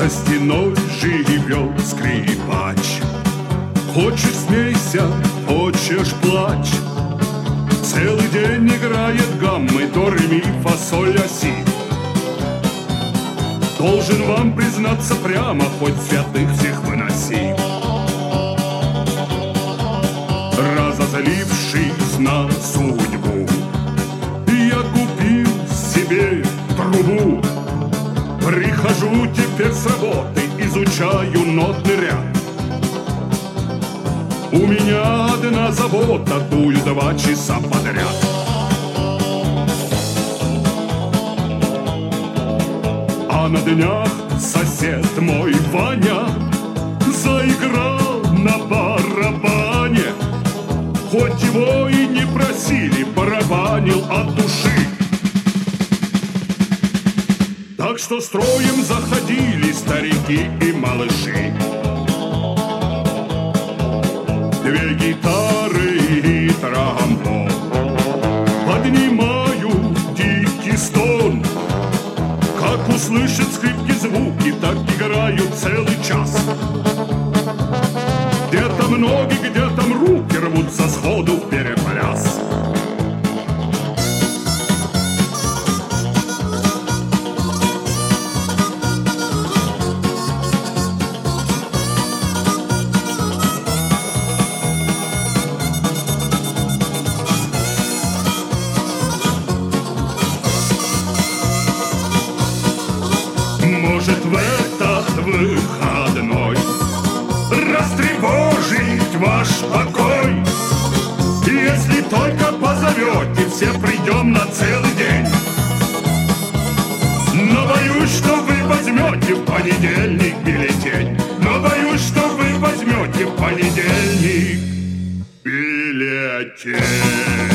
За стеной живет скрипач. Хочешь смейся, хочешь плачь. Целый день играет гаммы, до, ре, ми, фа, соль, ля, си. Должен вам признаться прямо, хоть святых всех выноси. Разозлившись на судьбу, я купил себе трубу. Прихожу теперь с работы, изучаю нотный ряд. У меня одна забота, дую 2 часа подряд. А на днях сосед мой Ваня заиграл на барабане. Хоть его и не просили, барабанил от души. Так что строем заходили старики и малыши. 2 гитары и тромбон поднимаю дикий стон. Как услышат скрипки звуки, так играют целый час. Где-то ноги, где-то руки рвутся сходу в перепляс. Может, в этот выходной растревожить ваш покой? Если только позовете, все придем на целый день. Но боюсь, что вы возьмете в понедельник бюллетень. Но боюсь, что вы возьмете в понедельник бюллетень.